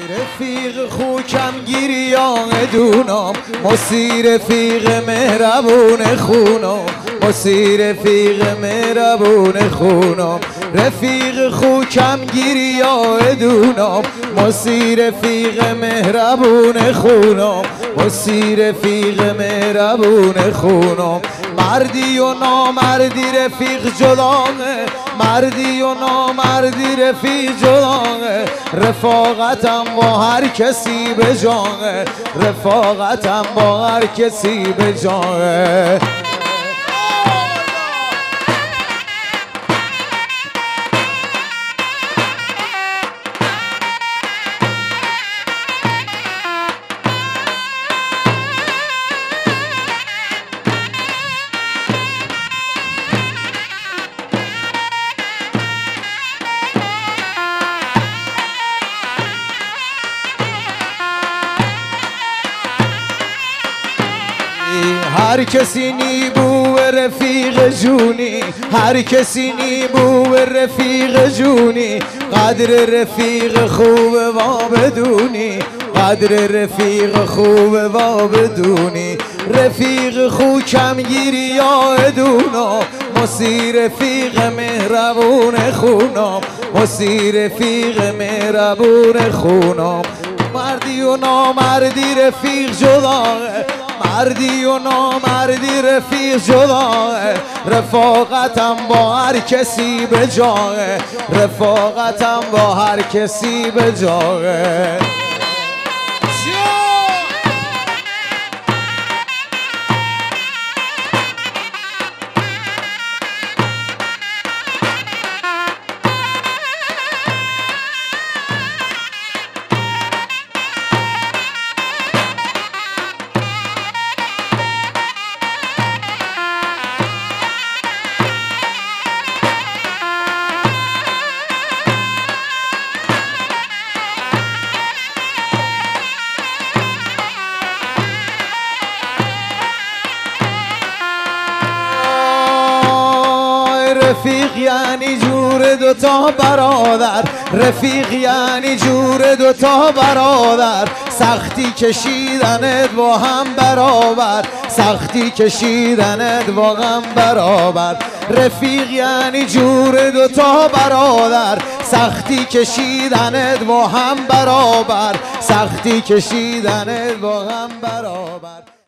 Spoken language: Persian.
رفیق خوکم گیریان دونم مسی رفیق مهربون خونم مسی رفیق مهربون خونم رفیق خوکم گیریان دونم مسی رفیق مهربون خونم مسی رفیق مهربون خونم مردی و نامردی رفیق جدانه مردی و نامردی رفیق جدانه رفاقتم با هر کسی به جانه رفاقتم با هر کسی به جانه هر کسی نی بو رفیق جونی هر کسی نی بو رفیق جونی قدر رفیق خوب و بدونی قدر رفیق خوب و بدونی رفیق خو کم گیری یا ادونا مسی رفیق مهربون خونم مسی رفیق مهربون خونم مردی و نامردی رفیق جداه مردی و نامردی رفیق جداه رفاقتم با هر کسی به جاه رفاقتم با هر کسی به جاه رفیق یعنی جور دوتا برادر رفیق یعنی جور دوتا برادر سختی کشیدنت با هم برابر سختی کشیدنت با هم برابر رفیق یعنی جور دوتا برادر سختی کشیدنت با هم برابر سختی کشیدنت با هم برابر